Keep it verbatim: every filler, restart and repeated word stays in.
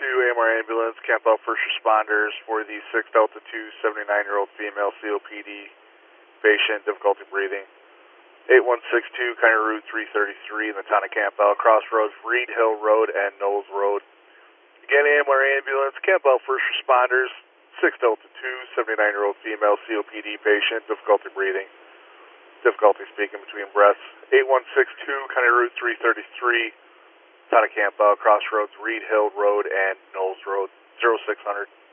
two, A M R ambulance, camp out first responders for the six Delta two seventy-nine-year-old female C O P D patient, difficulty breathing. eight one six two, County Route three thirty-three in the town of Campbell, crossroads Reed Hill Road and Knowles Road. Again, A M R ambulance, camp out first responders, six Delta two seventy-nine-year-old female C O P D patient, difficulty breathing. Difficulty speaking between breaths. eight one six two, County Route three thirty-three, town of Campbell, crossroads Reed Hill Road and Knowles Road, zero six hundred.